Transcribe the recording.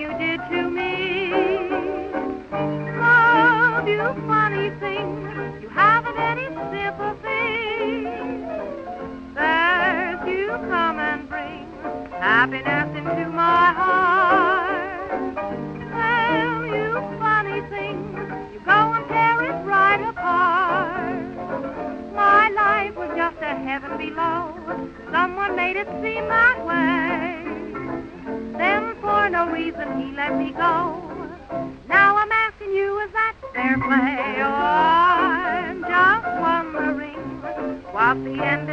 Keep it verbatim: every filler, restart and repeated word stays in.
you did to me. Love, you funny thing, you haven't any sympathy. There's you come and bring happiness into my heart. Well, you funny thing, you go and tear it right apart. My life was just a heaven below. Someone made it seem that way. Then for no reason he let me go. Now I'm asking you, is that fair play? Oh, I'm just wondering what the end